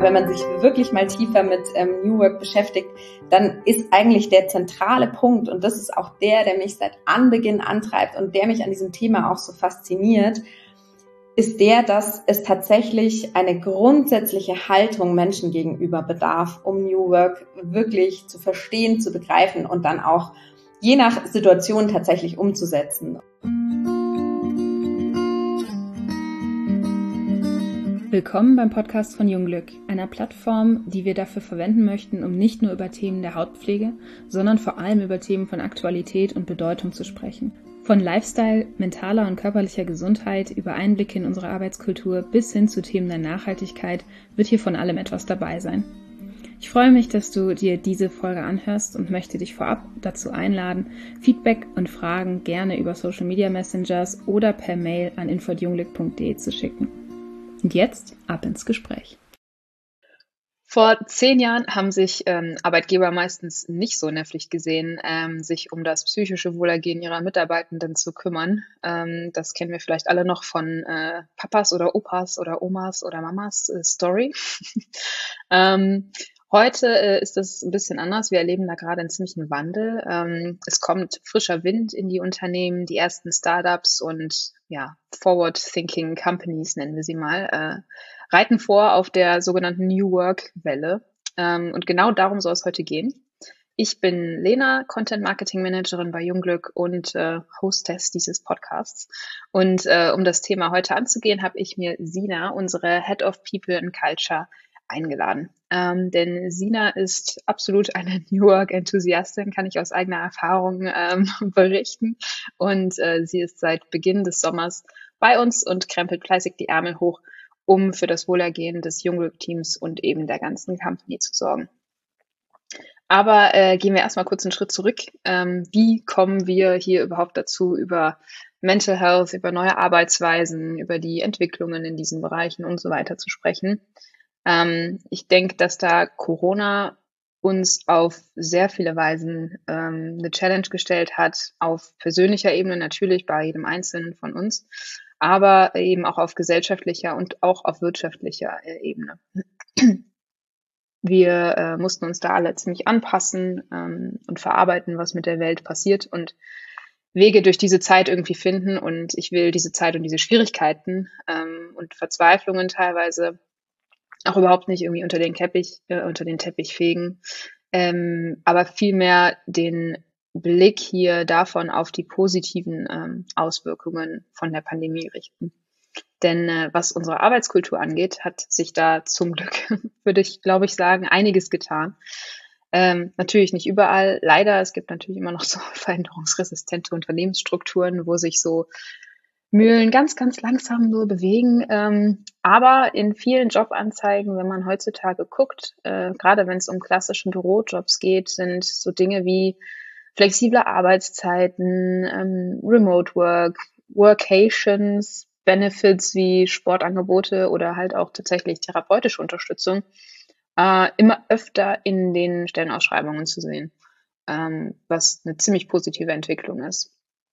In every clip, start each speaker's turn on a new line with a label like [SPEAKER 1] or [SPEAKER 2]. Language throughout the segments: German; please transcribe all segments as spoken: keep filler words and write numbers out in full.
[SPEAKER 1] wenn man sich wirklich mal tiefer mit ähm, New Work beschäftigt, dann ist eigentlich der zentrale Punkt, und das ist auch der, der mich seit Anbeginn antreibt und der mich an diesem Thema auch so fasziniert, ist der, dass es tatsächlich eine grundsätzliche Haltung Menschen gegenüber bedarf, um New Work wirklich zu verstehen, zu begreifen und dann auch je nach Situation tatsächlich umzusetzen.
[SPEAKER 2] Willkommen beim Podcast von Jungglück, einer Plattform, die wir dafür verwenden möchten, um nicht nur über Themen der Hautpflege, sondern vor allem über Themen von Aktualität und Bedeutung zu sprechen. Von Lifestyle, mentaler und körperlicher Gesundheit über Einblicke in unsere Arbeitskultur bis hin zu Themen der Nachhaltigkeit wird hier von allem etwas dabei sein. Ich freue mich, dass du dir diese Folge anhörst und möchte dich vorab dazu einladen, Feedback und Fragen gerne über Social Media Messengers oder per Mail an info at jungglück punkt de zu schicken. Und jetzt ab ins Gespräch.
[SPEAKER 3] Vor zehn Jahren haben sich ähm, Arbeitgeber meistens nicht so in der Pflicht gesehen, ähm, sich um das psychische Wohlergehen ihrer Mitarbeitenden zu kümmern. Ähm, das kennen wir vielleicht alle noch von äh, Papas oder Opas oder Omas oder Mamas äh, Story. ähm, Heute äh, ist das ein bisschen anders. Wir erleben da gerade einen ziemlichen Wandel. Ähm, es kommt frischer Wind in die Unternehmen, die ersten Startups und ja, Forward-Thinking Companies, nennen wir sie mal, äh, reiten vor auf der sogenannten New Work-Welle. Ähm, und genau darum soll es heute gehen. Ich bin Lena, Content Marketing Managerin bei Jungglück und äh, Hostess dieses Podcasts. Und äh, um das Thema heute anzugehen, habe ich mir Sina, unsere Head of People and Culture, eingeladen. Ähm, denn Sina ist absolut eine New Work-Enthusiastin, kann ich aus eigener Erfahrung ähm, berichten. Und äh, sie ist seit Beginn des Sommers bei uns und krempelt fleißig die Ärmel hoch, um für das Wohlergehen des Jungglück-Teams und eben der ganzen Company zu sorgen. Aber äh, gehen wir erstmal kurz einen Schritt zurück. Ähm, wie kommen wir hier überhaupt dazu, über Mental Health, über neue Arbeitsweisen, über die Entwicklungen in diesen Bereichen und so weiter zu sprechen? Ähm, ich denke, dass da Corona uns auf sehr viele Weisen ähm, eine Challenge gestellt hat, auf persönlicher Ebene natürlich bei jedem Einzelnen von uns, aber eben auch auf gesellschaftlicher und auch auf wirtschaftlicher äh, Ebene. Wir äh, mussten uns da alle ziemlich anpassen ähm, und verarbeiten, was mit der Welt passiert und Wege durch diese Zeit irgendwie finden. Und ich will diese Zeit und diese Schwierigkeiten ähm, und Verzweiflungen teilweise auch überhaupt nicht irgendwie unter den Teppich, äh, unter den Teppich fegen, ähm, aber vielmehr den Blick hier davon auf die positiven ähm, Auswirkungen von der Pandemie richten. Denn äh, was unsere Arbeitskultur angeht, hat sich da zum Glück, würde ich, glaube ich, sagen, einiges getan. Ähm, natürlich nicht überall. Leider, es gibt natürlich immer noch so veränderungsresistente Unternehmensstrukturen, wo sich so Mühlen ganz, ganz langsam nur bewegen. Ähm, aber in vielen Jobanzeigen, wenn man heutzutage guckt, äh, gerade wenn es um klassischen Bürojobs geht, sind so Dinge wie flexible Arbeitszeiten, ähm, Remote Work, Workations, Benefits wie Sportangebote oder halt auch tatsächlich therapeutische Unterstützung äh, immer öfter in den Stellenausschreibungen zu sehen, ähm, was eine ziemlich positive Entwicklung ist.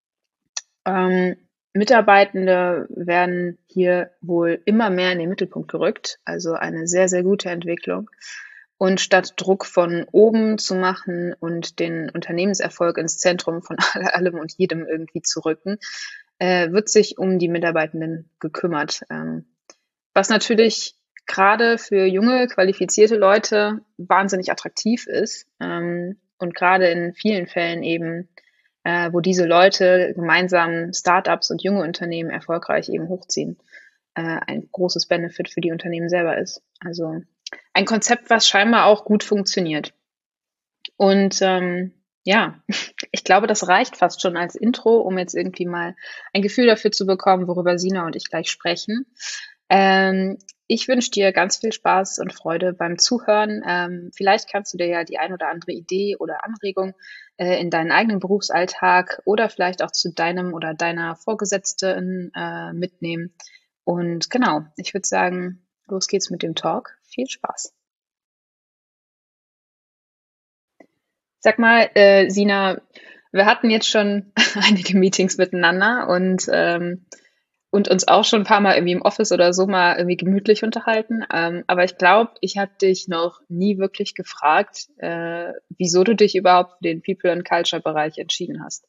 [SPEAKER 3] Ähm, Mitarbeitende werden hier wohl immer mehr in den Mittelpunkt gerückt, also eine sehr, sehr gute Entwicklung. Und statt Druck von oben zu machen und den Unternehmenserfolg ins Zentrum von allem und jedem irgendwie zu rücken, äh, wird sich um die Mitarbeitenden gekümmert. Ähm, was natürlich gerade für junge, qualifizierte Leute wahnsinnig attraktiv ist ähm, und gerade in vielen Fällen eben äh, wo diese Leute gemeinsam Startups und junge Unternehmen erfolgreich eben hochziehen, äh, ein großes Benefit für die Unternehmen selber ist. Also ein Konzept, was scheinbar auch gut funktioniert. Und ähm, ja, ich glaube, das reicht fast schon als Intro, um jetzt irgendwie mal ein Gefühl dafür zu bekommen, worüber Sina und ich gleich sprechen. Ähm, ich wünsche dir ganz viel Spaß und Freude beim Zuhören. Ähm, vielleicht kannst du dir ja die ein oder andere Idee oder Anregung äh, in deinen eigenen Berufsalltag oder vielleicht auch zu deinem oder deiner Vorgesetzten äh, mitnehmen. Und genau, ich würde sagen, los geht's mit dem Talk. Viel Spaß. Sag mal, äh, Sina, wir hatten jetzt schon einige Meetings miteinander und ähm, und uns auch schon ein paar Mal irgendwie im Office oder so mal irgendwie gemütlich unterhalten. Ähm, aber ich glaube, ich habe dich noch nie wirklich gefragt, äh, wieso du dich überhaupt für den People and Culture Bereich entschieden hast.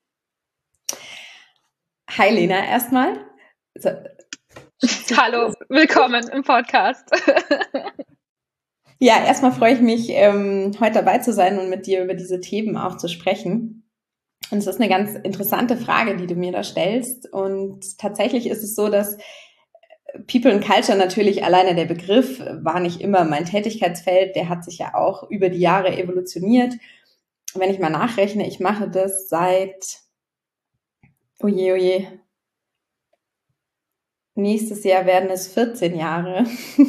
[SPEAKER 1] Hi Lena, erstmal. So.
[SPEAKER 3] Hallo, willkommen im Podcast.
[SPEAKER 1] Ja, erstmal freue ich mich, ähm, heute dabei zu sein und mit dir über diese Themen auch zu sprechen. Und es ist eine ganz interessante Frage, die du mir da stellst. Und tatsächlich ist es so, dass People and Culture natürlich alleine der Begriff war nicht immer mein Tätigkeitsfeld. Der hat sich ja auch über die Jahre evolutioniert. Wenn ich mal nachrechne, ich mache das seit, oje, oje, nächstes Jahr werden es vierzehn Jahre.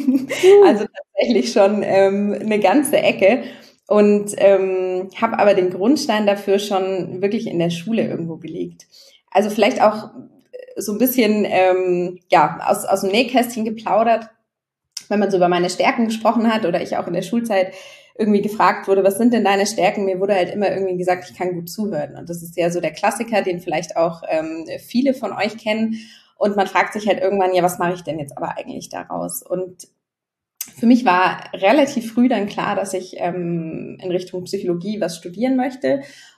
[SPEAKER 1] Also tatsächlich schon ähm, eine ganze Ecke. Und ähm, habe aber den Grundstein dafür schon wirklich in der Schule irgendwo gelegt. Also vielleicht auch so ein bisschen ähm, ja aus, aus dem Nähkästchen geplaudert, wenn man so über meine Stärken gesprochen hat oder ich auch in der Schulzeit irgendwie gefragt wurde, was sind denn deine Stärken? Mir wurde halt immer irgendwie gesagt, ich kann gut zuhören. Und das ist ja so der Klassiker, den vielleicht auch ähm, viele von euch kennen. Und man fragt sich halt irgendwann, ja, was mache ich denn jetzt aber eigentlich daraus? Und für mich war relativ früh dann klar, dass ich ähm, in Richtung Psychologie was studieren möchte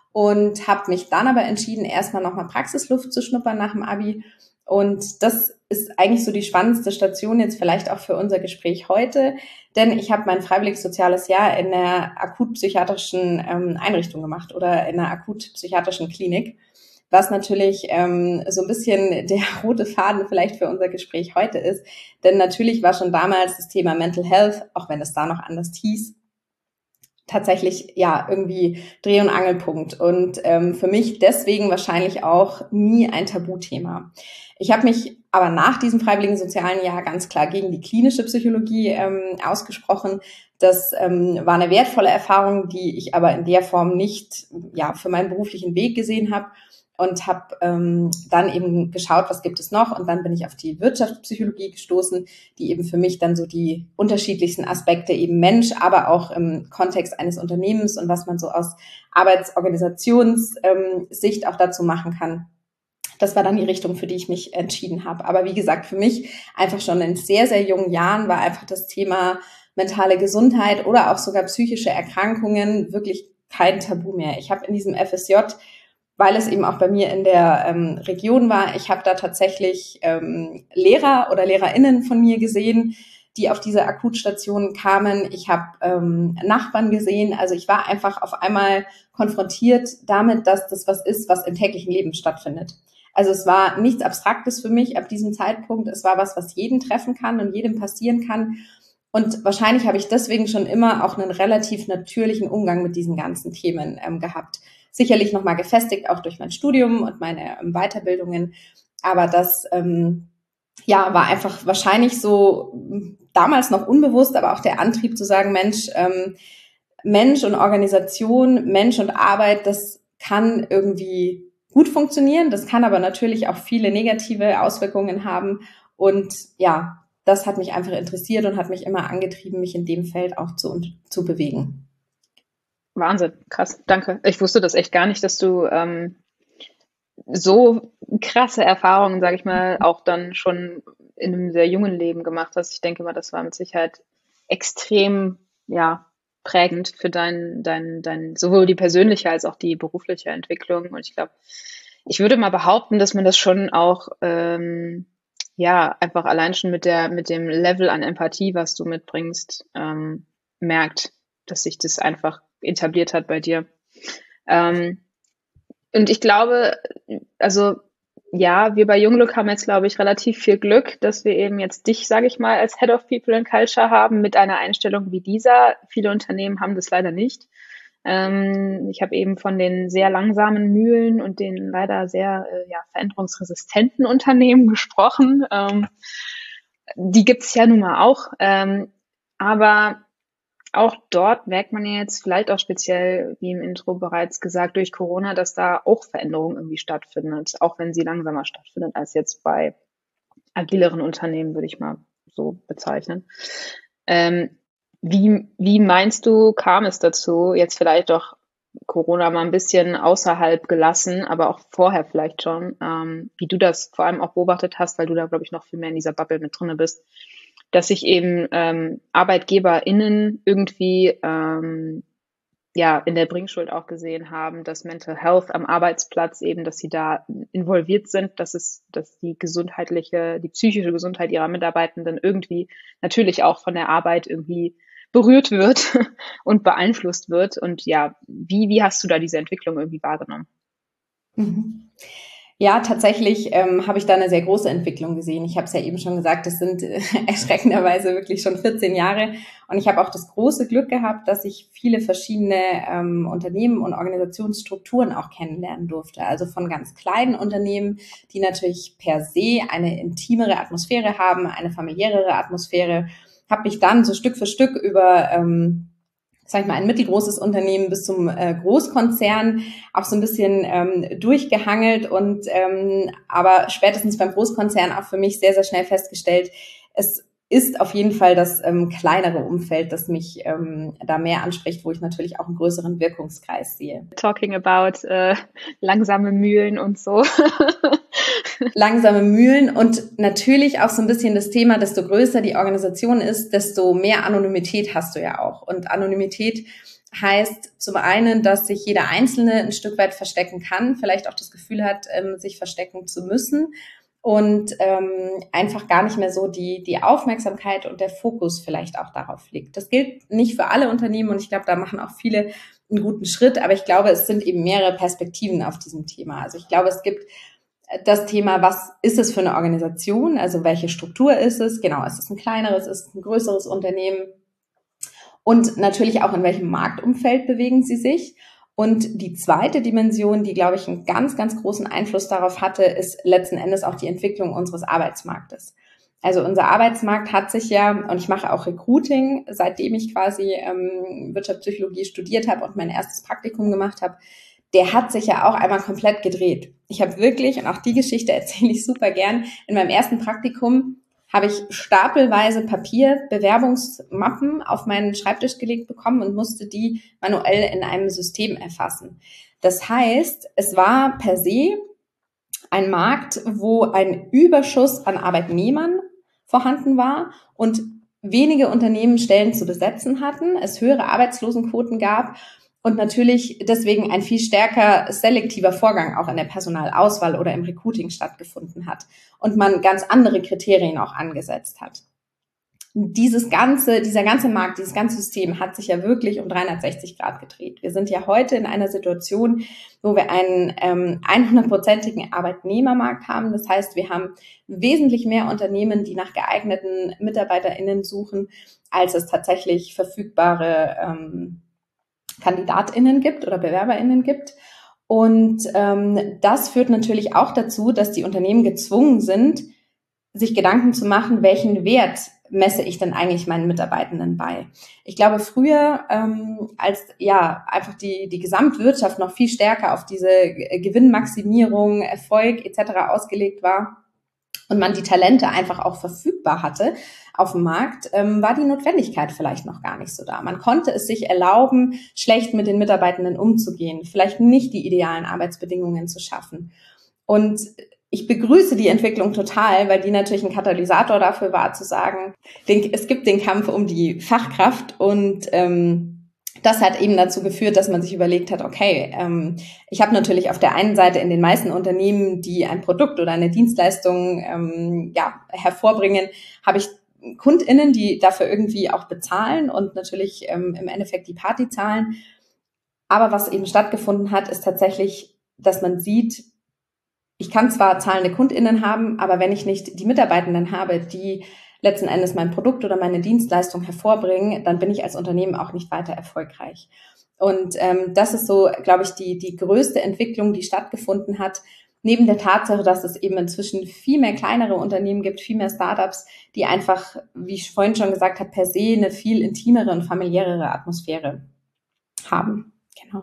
[SPEAKER 1] und habe mich dann aber entschieden, erstmal nochmal Praxisluft zu schnuppern nach dem Abi. Und das ist eigentlich so die spannendste Station jetzt vielleicht auch für unser Gespräch heute, denn ich habe mein freiwilliges soziales Jahr in einer akutpsychiatrischen ähm, Einrichtung gemacht oder in einer akutpsychiatrischen Klinik, was natürlich ähm, so ein bisschen der rote Faden vielleicht für unser Gespräch heute ist. Denn natürlich war schon damals das Thema Mental Health, auch wenn es da noch anders hieß, tatsächlich ja irgendwie Dreh- und Angelpunkt. Und ähm, für mich deswegen wahrscheinlich auch nie ein Tabuthema. Ich habe mich aber nach diesem freiwilligen sozialen Jahr ganz klar gegen die klinische Psychologie ähm, ausgesprochen. Das ähm, war eine wertvolle Erfahrung, die ich aber in der Form nicht ja für meinen beruflichen Weg gesehen habe. Und habe ähm, dann eben geschaut, was gibt es noch. Und dann bin ich auf die Wirtschaftspsychologie gestoßen, die eben für mich dann so die unterschiedlichsten Aspekte eben Mensch, aber auch im Kontext eines Unternehmens und was man so aus Arbeitsorganisationssicht ähm, auch dazu machen kann. Das war dann die Richtung, für die ich mich entschieden habe. Aber wie gesagt, für mich einfach schon in sehr, sehr jungen Jahren war einfach das Thema mentale Gesundheit oder auch sogar psychische Erkrankungen wirklich kein Tabu mehr. Ich habe in diesem F S J, weil es eben auch bei mir in der ähm, Region war, ich habe da tatsächlich ähm, Lehrer oder LehrerInnen von mir gesehen, die auf diese Akutstation kamen. Ich habe ähm, Nachbarn gesehen. Also ich war einfach auf einmal konfrontiert damit, dass das was ist, was im täglichen Leben stattfindet. Also es war nichts Abstraktes für mich ab diesem Zeitpunkt. Es war was, was jeden treffen kann und jedem passieren kann. Und wahrscheinlich habe ich deswegen schon immer auch einen relativ natürlichen Umgang mit diesen ganzen Themen ähm, gehabt. Sicherlich nochmal gefestigt, auch durch mein Studium und meine ähm, Weiterbildungen. Aber das ähm, ja, war einfach wahrscheinlich so damals noch unbewusst, aber auch der Antrieb zu sagen, Mensch, ähm, Mensch und Organisation, Mensch und Arbeit, das kann irgendwie gut funktionieren. Das kann aber natürlich auch viele negative Auswirkungen haben. Und ja, das hat mich einfach interessiert und hat mich immer angetrieben, mich in dem Feld auch zu, zu bewegen.
[SPEAKER 3] Wahnsinn, krass, danke. Ich wusste das echt gar nicht, dass du ähm, so krasse Erfahrungen, sage ich mal, auch dann schon in einem sehr jungen Leben gemacht hast. Ich denke mal, das war mit Sicherheit extrem, ja, prägend für dein, dein, dein, sowohl die persönliche als auch die berufliche Entwicklung. Und ich glaube, ich würde mal behaupten, dass man das schon auch, ähm, ja, einfach allein schon mit der, mit dem Level an Empathie, was du mitbringst, ähm, merkt, dass sich das einfach etabliert hat bei dir. Ähm, und ich glaube, also ja, wir bei Jungglück haben jetzt, glaube ich, relativ viel Glück, dass wir eben jetzt dich, sage ich mal, als Head of People and Culture haben mit einer Einstellung wie dieser. Viele Unternehmen haben das leider nicht. Ähm, ich habe eben von den sehr langsamen Mühlen und den leider sehr äh, ja, veränderungsresistenten Unternehmen gesprochen. Ähm, die gibt's ja nun mal auch. Ähm, aber auch dort merkt man ja jetzt vielleicht auch speziell, wie im Intro bereits gesagt, durch Corona, dass da auch Veränderung irgendwie stattfindet, auch wenn sie langsamer stattfindet als jetzt bei agileren Unternehmen, würde ich mal so bezeichnen. Ähm, wie, wie meinst du, kam es dazu, jetzt vielleicht doch Corona mal ein bisschen außerhalb gelassen, aber auch vorher vielleicht schon, ähm, wie du das vor allem auch beobachtet hast, weil du da, glaube ich, noch viel mehr in dieser Bubble mit drinne bist, dass sich eben ähm, ArbeitgeberInnen irgendwie ähm, ja in der Bringschuld auch gesehen haben, dass Mental Health am Arbeitsplatz eben, dass sie da involviert sind, dass es, dass die gesundheitliche, die psychische Gesundheit ihrer Mitarbeitenden irgendwie natürlich auch von der Arbeit irgendwie berührt wird und beeinflusst wird. Und ja, wie, wie hast du da diese Entwicklung irgendwie wahrgenommen?
[SPEAKER 1] Mhm. Ja, tatsächlich ähm, habe ich da eine sehr große Entwicklung gesehen. Ich habe es ja eben schon gesagt, das sind äh, erschreckenderweise wirklich schon vierzehn Jahre. Und ich habe auch das große Glück gehabt, dass ich viele verschiedene ähm, Unternehmen und Organisationsstrukturen auch kennenlernen durfte. Also von ganz kleinen Unternehmen, die natürlich per se eine intimere Atmosphäre haben, eine familiärere Atmosphäre, habe mich dann so Stück für Stück über ähm, sag ich mal, ein mittelgroßes Unternehmen bis zum äh, Großkonzern auch so ein bisschen ähm, durchgehangelt und ähm, aber spätestens beim Großkonzern auch für mich sehr, sehr schnell festgestellt, es ist auf jeden Fall das ähm, kleinere Umfeld, das mich ähm, da mehr anspricht, wo ich natürlich auch einen größeren Wirkungskreis sehe.
[SPEAKER 3] Talking about äh, langsame Mühlen und so.
[SPEAKER 1] Langsame Mühlen und natürlich auch so ein bisschen das Thema, desto größer die Organisation ist, desto mehr Anonymität hast du ja auch. Und Anonymität heißt zum einen, dass sich jeder Einzelne ein Stück weit verstecken kann, vielleicht auch das Gefühl hat, ähm, sich verstecken zu müssen und ähm, einfach gar nicht mehr so die, die Aufmerksamkeit und der Fokus vielleicht auch darauf liegt. Das gilt nicht für alle Unternehmen und ich glaube, da machen auch viele einen guten Schritt, aber ich glaube, es sind eben mehrere Perspektiven auf diesem Thema. Also ich glaube, es gibt das Thema, was ist es für eine Organisation? Also welche Struktur ist es? Genau, ist es ein kleineres, ist es ein größeres Unternehmen? Und natürlich auch in welchem Marktumfeld bewegen sie sich? Und die zweite Dimension, die, glaube ich, einen ganz, ganz großen Einfluss darauf hatte, ist letzten Endes auch die Entwicklung unseres Arbeitsmarktes. Also unser Arbeitsmarkt hat sich ja, und ich mache auch Recruiting, seitdem ich quasi ähm, Wirtschaftspsychologie studiert habe und mein erstes Praktikum gemacht habe, der hat sich ja auch einmal komplett gedreht. Ich habe wirklich, und auch die Geschichte erzähle ich super gern, in meinem ersten Praktikum habe ich stapelweise Papier, Bewerbungsmappen auf meinen Schreibtisch gelegt bekommen und musste die manuell in einem System erfassen. Das heißt, es war per se ein Markt, wo ein Überschuss an Arbeitnehmern vorhanden war und wenige Unternehmen Stellen zu besetzen hatten, es höhere Arbeitslosenquoten gab und natürlich deswegen ein viel stärker selektiver Vorgang auch in der Personalauswahl oder im Recruiting stattgefunden hat und man ganz andere Kriterien auch angesetzt hat. Dieses ganze, dieser ganze Markt, dieses ganze System hat sich ja wirklich um dreihundertsechzig Grad gedreht. Wir sind ja heute in einer Situation, wo wir einen ähm, hundertprozentigen Arbeitnehmermarkt haben. Das heißt, wir haben wesentlich mehr Unternehmen, die nach geeigneten MitarbeiterInnen suchen, als es tatsächlich verfügbare ähm, KandidatInnen gibt oder BewerberInnen gibt. Und ähm, das führt natürlich auch dazu, dass die Unternehmen gezwungen sind, sich Gedanken zu machen, welchen Wert messe ich denn eigentlich meinen Mitarbeitenden bei? Ich glaube, früher, ähm, als ja einfach die die Gesamtwirtschaft noch viel stärker auf diese Gewinnmaximierung, Erfolg et cetera ausgelegt war und man die Talente einfach auch verfügbar hatte auf dem Markt, ähm, war die Notwendigkeit vielleicht noch gar nicht so da. Man konnte es sich erlauben, schlecht mit den Mitarbeitenden umzugehen, vielleicht nicht die idealen Arbeitsbedingungen zu schaffen. Und ich begrüße die Entwicklung total, weil die natürlich ein Katalysator dafür war, zu sagen, den, es gibt den Kampf um die Fachkraft und ähm, das hat eben dazu geführt, dass man sich überlegt hat, okay, ähm, ich habe natürlich auf der einen Seite in den meisten Unternehmen, die ein Produkt oder eine Dienstleistung ähm, ja, hervorbringen, habe ich KundInnen, die dafür irgendwie auch bezahlen und natürlich ähm, im Endeffekt die Party zahlen. Aber was eben stattgefunden hat, ist tatsächlich, dass man sieht, ich kann zwar zahlende KundInnen haben, aber wenn ich nicht die Mitarbeitenden habe, die letzten Endes mein Produkt oder meine Dienstleistung hervorbringen, dann bin ich als Unternehmen auch nicht weiter erfolgreich. Und ähm, das ist so, glaube ich, die die größte Entwicklung, die stattgefunden hat, neben der Tatsache, dass es eben inzwischen viel mehr kleinere Unternehmen gibt, viel mehr Startups, die einfach, wie ich vorhin schon gesagt habe, per se eine viel intimere und familiärere Atmosphäre haben. Genau.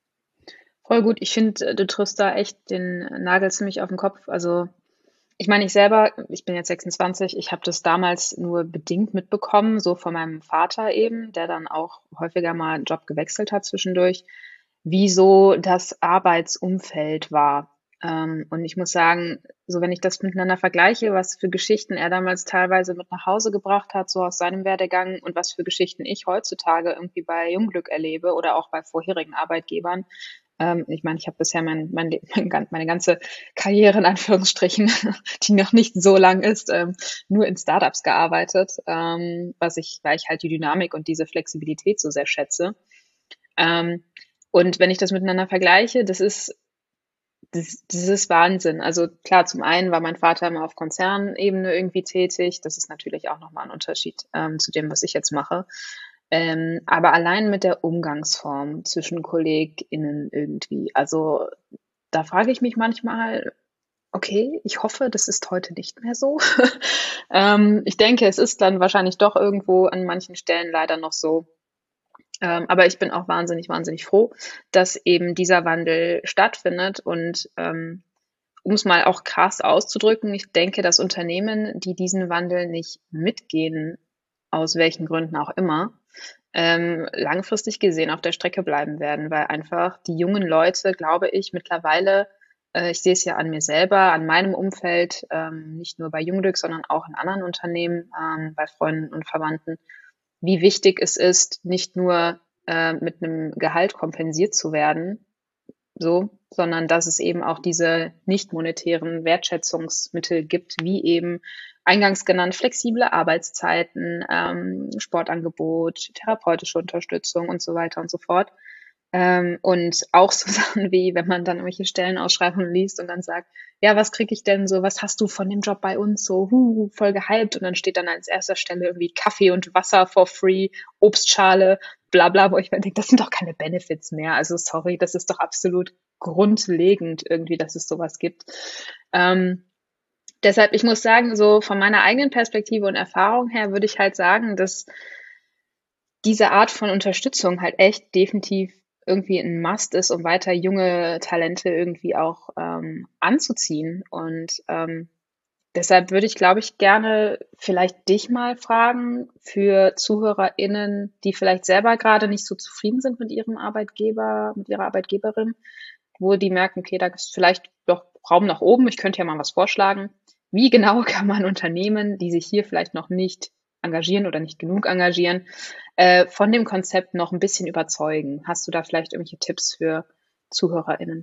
[SPEAKER 3] Voll gut. Ich finde, du triffst da echt den Nagel ziemlich auf den Kopf. Also ich meine, ich selber, ich bin jetzt sechsundzwanzig, ich habe das damals nur bedingt mitbekommen, so von meinem Vater eben, der dann auch häufiger mal einen Job gewechselt hat zwischendurch, wie so das Arbeitsumfeld war. Ähm, und ich muss sagen, so wenn ich das miteinander vergleiche, was für Geschichten er damals teilweise mit nach Hause gebracht hat, so aus seinem Werdegang, und was für Geschichten ich heutzutage irgendwie bei Jungglück erlebe oder auch bei vorherigen Arbeitgebern. Ähm, ich meine, ich habe bisher mein, mein, mein, meine ganze Karriere in Anführungsstrichen, die noch nicht so lang ist, ähm, nur in Startups gearbeitet, ähm, was ich, weil ich halt die Dynamik und diese Flexibilität so sehr schätze. Ähm, und wenn ich das miteinander vergleiche, das ist Das, das ist Wahnsinn. Also klar, zum einen war mein Vater immer auf Konzernebene irgendwie tätig. Das ist natürlich auch nochmal ein Unterschied ähm, zu dem, was ich jetzt mache. Ähm, aber allein mit der Umgangsform zwischen KollegInnen irgendwie. Also da frage ich mich manchmal, okay, ich hoffe, das ist heute nicht mehr so. ähm, ich denke, es ist dann wahrscheinlich doch irgendwo an manchen Stellen leider noch so. Ähm, aber ich bin auch wahnsinnig, wahnsinnig froh, dass eben dieser Wandel stattfindet. Und ähm, um es mal auch krass auszudrücken, ich denke, dass Unternehmen, die diesen Wandel nicht mitgehen, aus welchen Gründen auch immer, ähm, langfristig gesehen auf der Strecke bleiben werden, weil einfach die jungen Leute, glaube ich, mittlerweile, äh, ich sehe es ja an mir selber, an meinem Umfeld, ähm, nicht nur bei Jungglück, sondern auch in anderen Unternehmen, ähm, bei Freunden und Verwandten, wie wichtig es ist, nicht nur äh, mit einem Gehalt kompensiert zu werden, so, sondern dass es eben auch diese nicht monetären Wertschätzungsmittel gibt, wie eben eingangs genannt flexible Arbeitszeiten, ähm, Sportangebot, therapeutische Unterstützung und so weiter und so fort. Ähm, und auch so Sachen wie, wenn man dann irgendwelche Stellenausschreibungen liest und dann sagt, ja, was kriege ich denn so, was hast du von dem Job bei uns so, huh, voll gehypt, und dann steht dann als erster Stelle irgendwie Kaffee und Wasser for free, Obstschale, bla bla, wo ich mir denke, das sind doch keine Benefits mehr, also sorry, das ist doch absolut grundlegend irgendwie, dass es sowas gibt. Ähm, deshalb, ich muss sagen, so von meiner eigenen Perspektive und Erfahrung her würde ich halt sagen, dass diese Art von Unterstützung halt echt definitiv irgendwie ein Must ist, um weiter junge Talente irgendwie auch ähm, anzuziehen. Und ähm, deshalb würde ich, glaube ich, gerne vielleicht dich mal fragen für ZuhörerInnen, die vielleicht selber gerade nicht so zufrieden sind mit ihrem Arbeitgeber, mit ihrer Arbeitgeberin, wo die merken, okay, da ist vielleicht doch Raum nach oben, ich könnte ja mal was vorschlagen. Wie genau kann man Unternehmen, die sich hier vielleicht noch nicht engagieren oder nicht genug engagieren, äh, von dem Konzept noch ein bisschen überzeugen? Hast du da vielleicht irgendwelche Tipps für ZuhörerInnen?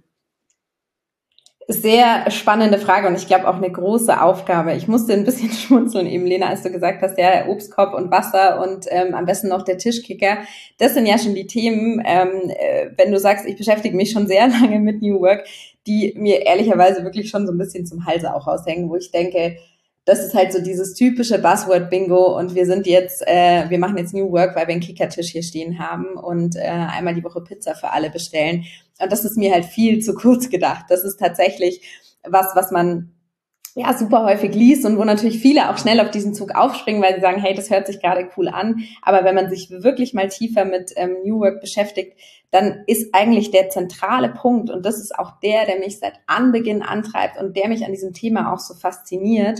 [SPEAKER 1] Sehr spannende Frage und ich glaube auch eine große Aufgabe. Ich musste ein bisschen schmunzeln eben, Lena, als du gesagt hast, ja, Obstkorb und Wasser und ähm, am besten noch der Tischkicker. Das sind ja schon die Themen, ähm, äh, wenn du sagst, ich beschäftige mich schon sehr lange mit New Work, die mir ehrlicherweise wirklich schon so ein bisschen zum Halse auch raushängen, wo ich denke, das ist halt so dieses typische Buzzword-Bingo und wir sind jetzt, äh, wir machen jetzt New Work, weil wir einen Kickertisch hier stehen haben und äh, einmal die Woche Pizza für alle bestellen. Und das ist mir halt viel zu kurz gedacht. Das ist tatsächlich was, was man ja super häufig liest und wo natürlich viele auch schnell auf diesen Zug aufspringen, weil sie sagen, hey, das hört sich gerade cool an. Aber wenn man sich wirklich mal tiefer mit ähm, New Work beschäftigt, dann ist eigentlich der zentrale Punkt, und das ist auch der, der mich seit Anbeginn antreibt und der mich an diesem Thema auch so fasziniert,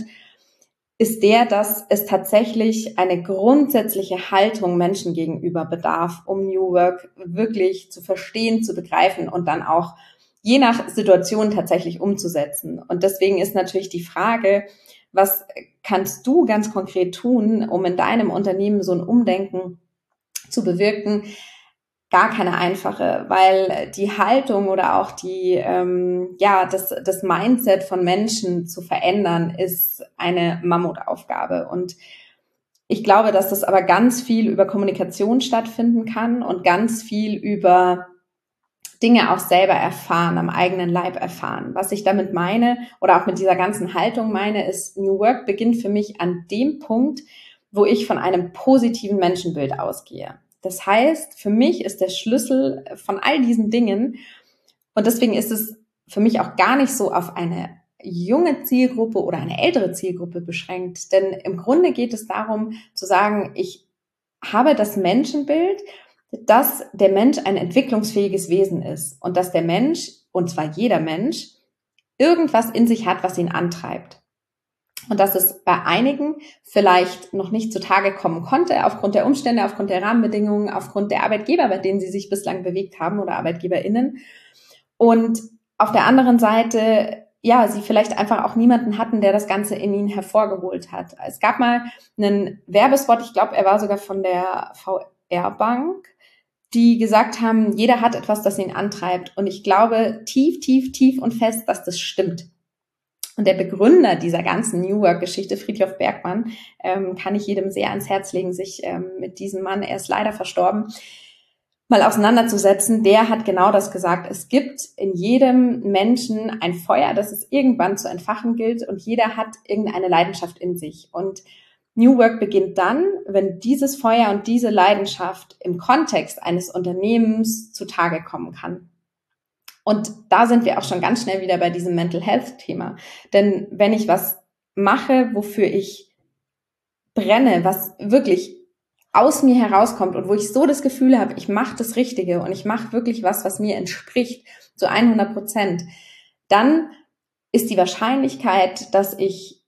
[SPEAKER 1] ist der, dass es tatsächlich eine grundsätzliche Haltung Menschen gegenüber bedarf, um New Work wirklich zu verstehen, zu begreifen und dann auch je nach Situation tatsächlich umzusetzen. Und deswegen ist natürlich die Frage, was kannst du ganz konkret tun, um in deinem Unternehmen so ein Umdenken zu bewirken? Gar keine einfache, weil die Haltung oder auch die, ähm, ja, das, das Mindset von Menschen zu verändern, ist eine Mammutaufgabe. Und ich glaube, dass das aber ganz viel über Kommunikation stattfinden kann und ganz viel über Dinge auch selber erfahren, am eigenen Leib erfahren. Was ich damit meine oder auch mit dieser ganzen Haltung meine, ist, New Work beginnt für mich an dem Punkt, wo ich von einem positiven Menschenbild ausgehe. Das heißt, für mich ist der Schlüssel von all diesen Dingen, und deswegen ist es für mich auch gar nicht so auf eine junge Zielgruppe oder eine ältere Zielgruppe beschränkt. Denn im Grunde geht es darum zu sagen, ich habe das Menschenbild, dass der Mensch ein entwicklungsfähiges Wesen ist und dass der Mensch, und zwar jeder Mensch, irgendwas in sich hat, was ihn antreibt. Und dass es bei einigen vielleicht noch nicht zutage kommen konnte, aufgrund der Umstände, aufgrund der Rahmenbedingungen, aufgrund der Arbeitgeber, bei denen sie sich bislang bewegt haben oder ArbeitgeberInnen. Und auf der anderen Seite, ja, sie vielleicht einfach auch niemanden hatten, der das Ganze in ihnen hervorgeholt hat. Es gab mal einen Werbespot, ich glaube, er war sogar von der V R-Bank, die gesagt haben, jeder hat etwas, das ihn antreibt. Und ich glaube tief, tief, tief und fest, dass das stimmt. Und der Begründer dieser ganzen New Work-Geschichte, Frithjof Bergmann, ähm, kann ich jedem sehr ans Herz legen, sich ähm, mit diesem Mann, er ist leider verstorben, mal auseinanderzusetzen. Der hat genau das gesagt. Es gibt in jedem Menschen ein Feuer, das es irgendwann zu entfachen gilt, und jeder hat irgendeine Leidenschaft in sich. Und New Work beginnt dann, wenn dieses Feuer und diese Leidenschaft im Kontext eines Unternehmens zutage kommen kann. Und da sind wir auch schon ganz schnell wieder bei diesem Mental Health Thema. Denn wenn ich was mache, wofür ich brenne, was wirklich aus mir herauskommt und wo ich so das Gefühl habe, ich mache das Richtige und ich mache wirklich was, was mir entspricht, zu hundert Prozent, dann ist die Wahrscheinlichkeit, dass ich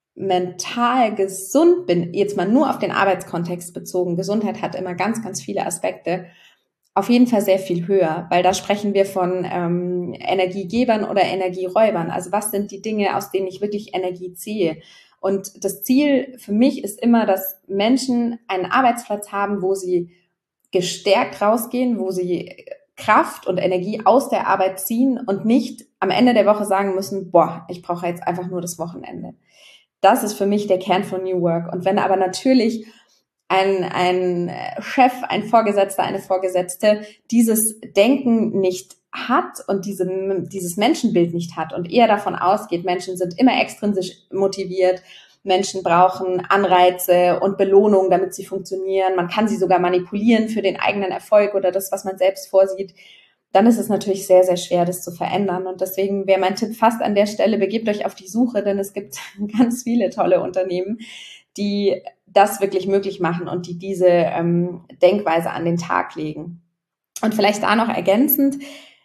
[SPEAKER 1] mental gesund bin, jetzt mal nur auf den Arbeitskontext bezogen, Gesundheit hat immer ganz, ganz viele Aspekte, auf jeden Fall sehr viel höher, weil da sprechen wir von ähm, Energiegebern oder Energieräubern. Also was sind die Dinge, aus denen ich wirklich Energie ziehe? Und das Ziel für mich ist immer, dass Menschen einen Arbeitsplatz haben, wo sie gestärkt rausgehen, wo sie Kraft und Energie aus der Arbeit ziehen und nicht am Ende der Woche sagen müssen, boah, ich brauche jetzt einfach nur das Wochenende. Das ist für mich der Kern von New Work. Und wenn aber natürlich ein, ein Chef, ein Vorgesetzter, eine Vorgesetzte dieses Denken nicht hat und diese, dieses Menschenbild nicht hat und eher davon ausgeht, Menschen sind immer extrinsisch motiviert, Menschen brauchen Anreize und Belohnung, damit sie funktionieren, man kann sie sogar manipulieren für den eigenen Erfolg oder das, was man selbst vorsieht, dann ist es natürlich sehr, sehr schwer, das zu verändern. Und deswegen wäre mein Tipp fast an der Stelle, begebt euch auf die Suche, denn es gibt ganz viele tolle Unternehmen, die das wirklich möglich machen und die diese ähm, Denkweise an den Tag legen. Und vielleicht da noch ergänzend,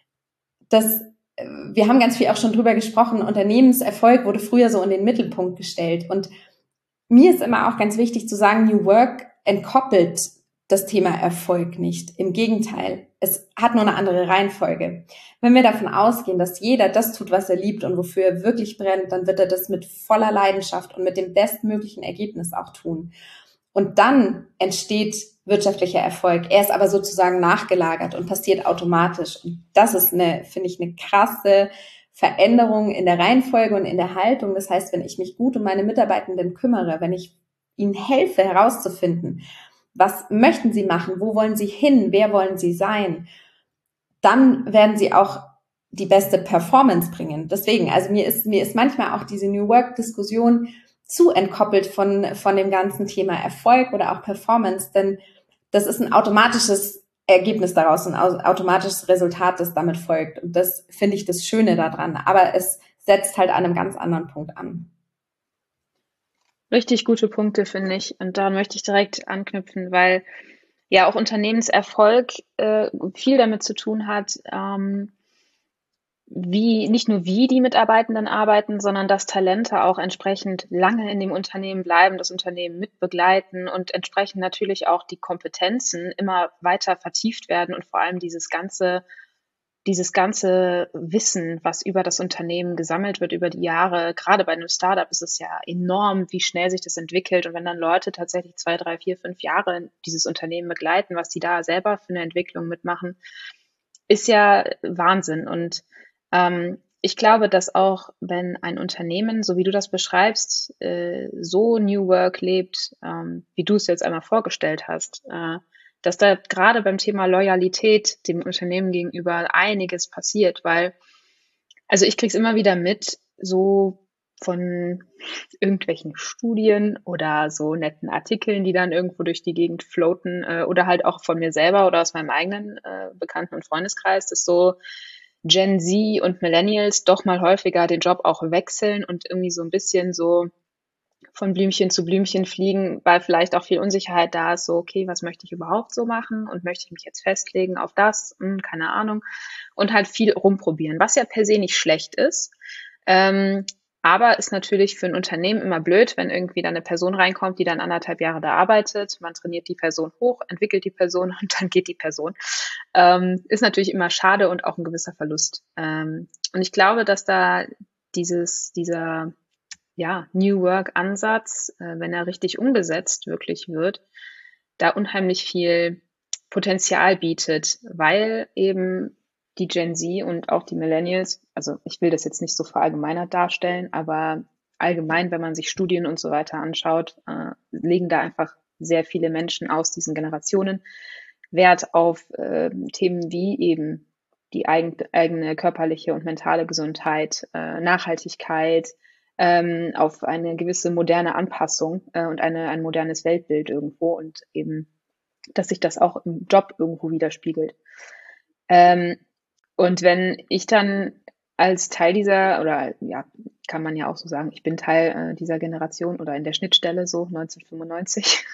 [SPEAKER 1] dass äh, wir haben ganz viel auch schon drüber gesprochen, Unternehmenserfolg wurde früher so in den Mittelpunkt gestellt. Und mir ist immer auch ganz wichtig zu sagen, New Work entkoppelt das Thema Erfolg nicht. Im Gegenteil, es hat nur eine andere Reihenfolge. Wenn wir davon ausgehen, dass jeder das tut, was er liebt und wofür er wirklich brennt, dann wird er das mit voller Leidenschaft und mit dem bestmöglichen Ergebnis auch tun. Und dann entsteht wirtschaftlicher Erfolg. Er ist aber sozusagen nachgelagert und passiert automatisch. Und das ist eine, finde ich, eine krasse Veränderung in der Reihenfolge und in der Haltung. Das heißt, wenn ich mich gut um meine Mitarbeitenden kümmere, wenn ich ihnen helfe, herauszufinden, was möchten sie machen, wo wollen sie hin, wer wollen sie sein, dann werden sie auch die beste Performance bringen. Deswegen, also mir ist, mir ist manchmal auch diese New Work-Diskussion zu entkoppelt von, von dem ganzen Thema Erfolg oder auch Performance, denn das ist ein automatisches Ergebnis daraus, ein automatisches Resultat, das damit folgt. Und das finde ich das Schöne daran. Aber es setzt halt an einem ganz anderen Punkt an.
[SPEAKER 3] Richtig gute Punkte, finde ich. Und da möchte ich direkt anknüpfen, weil ja auch Unternehmenserfolg äh, viel damit zu tun hat, ähm, wie nicht nur wie die Mitarbeitenden arbeiten, sondern dass Talente auch entsprechend lange in dem Unternehmen bleiben, das Unternehmen mitbegleiten und entsprechend natürlich auch die Kompetenzen immer weiter vertieft werden und vor allem dieses ganze dieses ganze Wissen, was über das Unternehmen gesammelt wird über die Jahre, gerade bei einem Startup ist es ja enorm, wie schnell sich das entwickelt. Und wenn dann Leute tatsächlich zwei, drei, vier, fünf Jahre dieses Unternehmen begleiten, was die da selber für eine Entwicklung mitmachen, ist ja Wahnsinn. Und ähm, ich glaube, dass auch wenn ein Unternehmen, so wie du das beschreibst, äh, so New Work lebt, ähm, wie du es jetzt einmal vorgestellt hast, äh, dass da gerade beim Thema Loyalität dem Unternehmen gegenüber einiges passiert, weil, also ich krieg's immer wieder mit, so von irgendwelchen Studien oder so netten Artikeln, die dann irgendwo durch die Gegend floaten, äh, oder halt auch von mir selber oder aus meinem eigenen äh, Bekannten- und Freundeskreis, dass so Gen Z und Millennials doch mal häufiger den Job auch wechseln und irgendwie so ein bisschen so von Blümchen zu Blümchen fliegen, weil vielleicht auch viel Unsicherheit da ist, so, okay, was möchte ich überhaupt so machen und möchte ich mich jetzt festlegen auf das, hm, keine Ahnung, und halt viel rumprobieren, was ja per se nicht schlecht ist. Ähm, aber ist natürlich für ein Unternehmen immer blöd, wenn irgendwie dann eine Person reinkommt, die dann anderthalb Jahre da arbeitet. Man trainiert die Person hoch, entwickelt die Person und dann geht die Person. Ähm, ist natürlich immer schade und auch ein gewisser Verlust. Ähm, und ich glaube, dass da dieses, dieser ja, New Work-Ansatz, äh, wenn er richtig umgesetzt wirklich wird, da unheimlich viel Potenzial bietet, weil eben die Gen Z und auch die Millennials, also ich will das jetzt nicht so verallgemeinert darstellen, aber allgemein, wenn man sich Studien und so weiter anschaut, äh, legen da einfach sehr viele Menschen aus diesen Generationen Wert auf äh, Themen wie eben die eigen, eigene körperliche und mentale Gesundheit, äh, Nachhaltigkeit, ähm, auf eine gewisse moderne Anpassung äh, und eine, ein modernes Weltbild irgendwo und eben, dass sich das auch im Job irgendwo widerspiegelt. Ähm, und wenn ich dann als Teil dieser, oder ja, kann man ja auch so sagen, ich bin Teil äh, dieser Generation oder in der Schnittstelle so neunzehnhundertfünfundneunzig,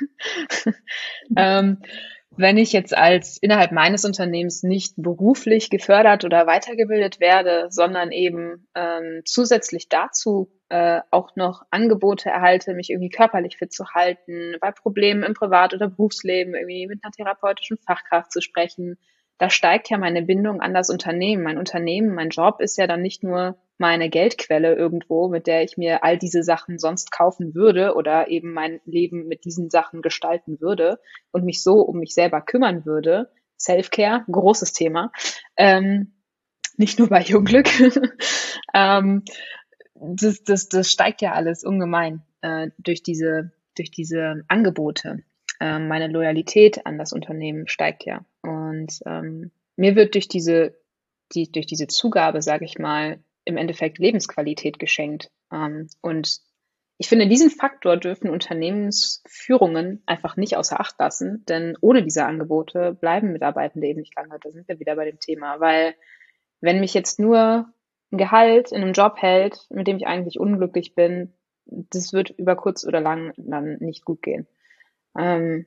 [SPEAKER 3] ähm, wenn ich jetzt als innerhalb meines Unternehmens nicht beruflich gefördert oder weitergebildet werde, sondern eben ähm, zusätzlich dazu äh, auch noch Angebote erhalte, mich irgendwie körperlich fit zu halten, bei Problemen im Privat- oder Berufsleben irgendwie mit einer therapeutischen Fachkraft zu sprechen, da steigt ja meine Bindung an das Unternehmen. Mein Unternehmen, mein Job ist ja dann nicht nur meine Geldquelle irgendwo, mit der ich mir all diese Sachen sonst kaufen würde oder eben mein Leben mit diesen Sachen gestalten würde und mich so um mich selber kümmern würde. Self-Care, großes Thema. Ähm, nicht nur bei Jungglück. ähm, das, das, das steigt ja alles ungemein äh, durch diese, durch diese Angebote. Ähm, meine Loyalität an das Unternehmen steigt ja. Und ähm, mir wird durch diese, die, durch diese Zugabe, sage ich mal, im Endeffekt Lebensqualität geschenkt. Ähm, und ich finde, diesen Faktor dürfen Unternehmensführungen einfach nicht außer Acht lassen, denn ohne diese Angebote bleiben Mitarbeitende eben nicht lange. Da sind wir wieder bei dem Thema, weil wenn mich jetzt nur ein Gehalt in einem Job hält, mit dem ich eigentlich unglücklich bin, das wird über kurz oder lang dann nicht gut gehen. Ähm,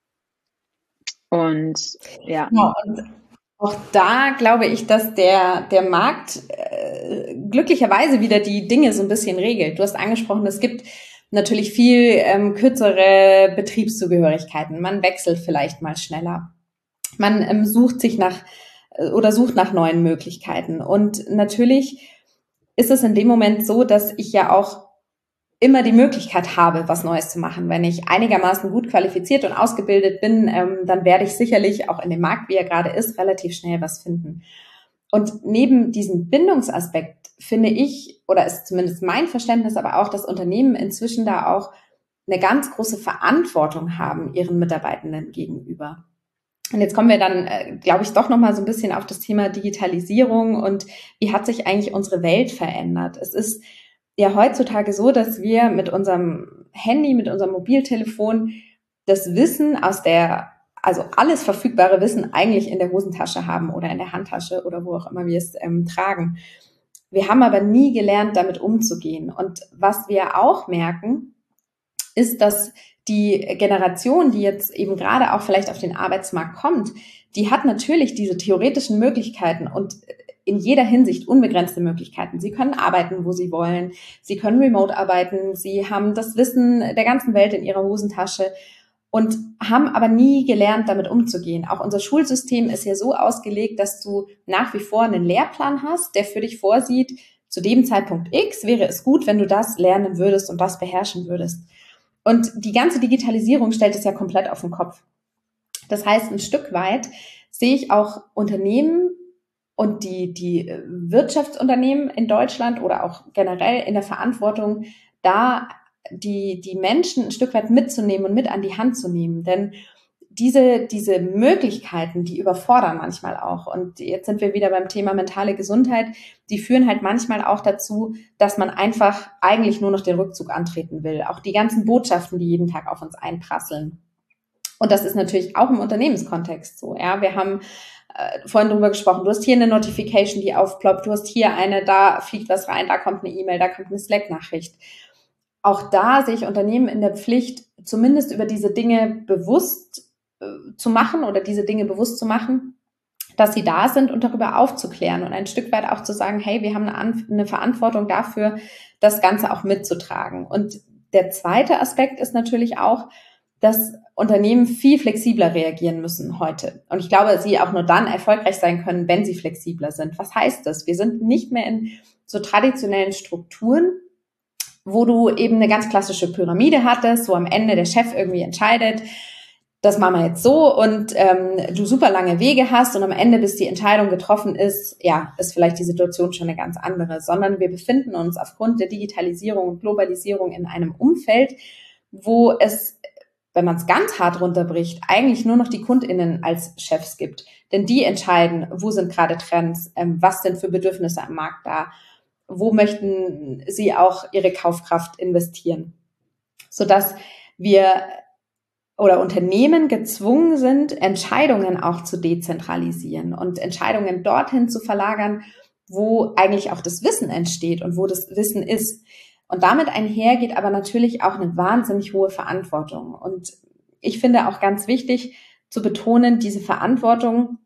[SPEAKER 3] und ja.
[SPEAKER 1] Genau, und auch da glaube ich, dass der, der Markt äh, glücklicherweise wieder die Dinge so ein bisschen regelt. Du hast angesprochen, es gibt natürlich viel ähm, kürzere Betriebszugehörigkeiten. Man wechselt vielleicht mal schneller. Man ähm, sucht sich nach äh, oder sucht nach neuen Möglichkeiten. Und natürlich ist es in dem Moment so, dass ich ja auch immer die Möglichkeit habe, was Neues zu machen. Wenn ich einigermaßen gut qualifiziert und ausgebildet bin, ähm, dann werde ich sicherlich auch in dem Markt, wie er gerade ist, relativ schnell was finden. Und neben diesem Bindungsaspekt finde ich, oder ist zumindest mein Verständnis, aber auch, dass Unternehmen inzwischen da auch eine ganz große Verantwortung haben ihren Mitarbeitenden gegenüber. Und jetzt kommen wir dann, äh, glaube ich, doch nochmal so ein bisschen auf das Thema Digitalisierung und wie hat sich eigentlich unsere Welt verändert. Es ist ja heutzutage so, dass wir mit unserem Handy, mit unserem Mobiltelefon das Wissen aus der, also alles verfügbare Wissen eigentlich in der Hosentasche haben oder in der Handtasche oder wo auch immer wir es ähm, tragen. Wir haben aber nie gelernt, damit umzugehen. Und was wir auch merken, ist, dass die Generation, die jetzt eben gerade auch vielleicht auf den Arbeitsmarkt kommt, die hat natürlich diese theoretischen Möglichkeiten und in jeder Hinsicht unbegrenzte Möglichkeiten. Sie können arbeiten, wo sie wollen. Sie können remote arbeiten. Sie haben das Wissen der ganzen Welt in ihrer Hosentasche und haben aber nie gelernt, damit umzugehen. Auch unser Schulsystem ist ja so ausgelegt, dass du nach wie vor einen Lehrplan hast, der für dich vorsieht, zu dem Zeitpunkt X wäre es gut, wenn du das lernen würdest und das beherrschen würdest. Und die ganze Digitalisierung stellt es ja komplett auf den Kopf. Das heißt, ein Stück weit sehe ich auch Unternehmen und die, die Wirtschaftsunternehmen in Deutschland oder auch generell in der Verantwortung, da die, die Menschen ein Stück weit mitzunehmen und mit an die Hand zu nehmen. Denn diese, diese Möglichkeiten, die überfordern manchmal auch. Und jetzt sind wir wieder beim Thema mentale Gesundheit. Die führen halt manchmal auch dazu, dass man einfach eigentlich nur noch den Rückzug antreten will. Auch die ganzen Botschaften, die jeden Tag auf uns einprasseln. Und das ist natürlich auch im Unternehmenskontext so. Ja, wir haben äh, vorhin drüber gesprochen. Du hast hier eine Notification, die aufploppt. Du hast hier eine, da fliegt was rein, da kommt eine E-Mail, da kommt eine Slack-Nachricht. Auch da sehe ich Unternehmen in der Pflicht, zumindest über diese Dinge bewusst äh, zu machen oder diese Dinge bewusst zu machen, dass sie da sind und darüber aufzuklären und ein Stück weit auch zu sagen, hey, wir haben eine, eine Verantwortung dafür, das Ganze auch mitzutragen. Und der zweite Aspekt ist natürlich auch, dass Unternehmen viel flexibler reagieren müssen heute. Und ich glaube, sie auch nur dann erfolgreich sein können, wenn sie flexibler sind. Was heißt das? Wir sind nicht mehr in so traditionellen Strukturen, wo du eben eine ganz klassische Pyramide hattest, wo am Ende der Chef irgendwie entscheidet, das machen wir jetzt so und ähm, du super lange Wege hast und am Ende, bis die Entscheidung getroffen ist, ja, ist vielleicht die Situation schon eine ganz andere, sondern wir befinden uns aufgrund der Digitalisierung und Globalisierung in einem Umfeld, wo es, wenn man es ganz hart runterbricht, eigentlich nur noch die KundInnen als Chefs gibt. Denn die entscheiden, wo sind gerade Trends, ähm, was sind für Bedürfnisse am Markt da, wo möchten sie auch ihre Kaufkraft investieren, sodass wir oder Unternehmen gezwungen sind, Entscheidungen auch zu dezentralisieren und Entscheidungen dorthin zu verlagern, wo eigentlich auch das Wissen entsteht und wo das Wissen ist. Und damit einher geht aber natürlich auch eine wahnsinnig hohe Verantwortung. Und ich finde auch ganz wichtig zu betonen, diese Verantwortung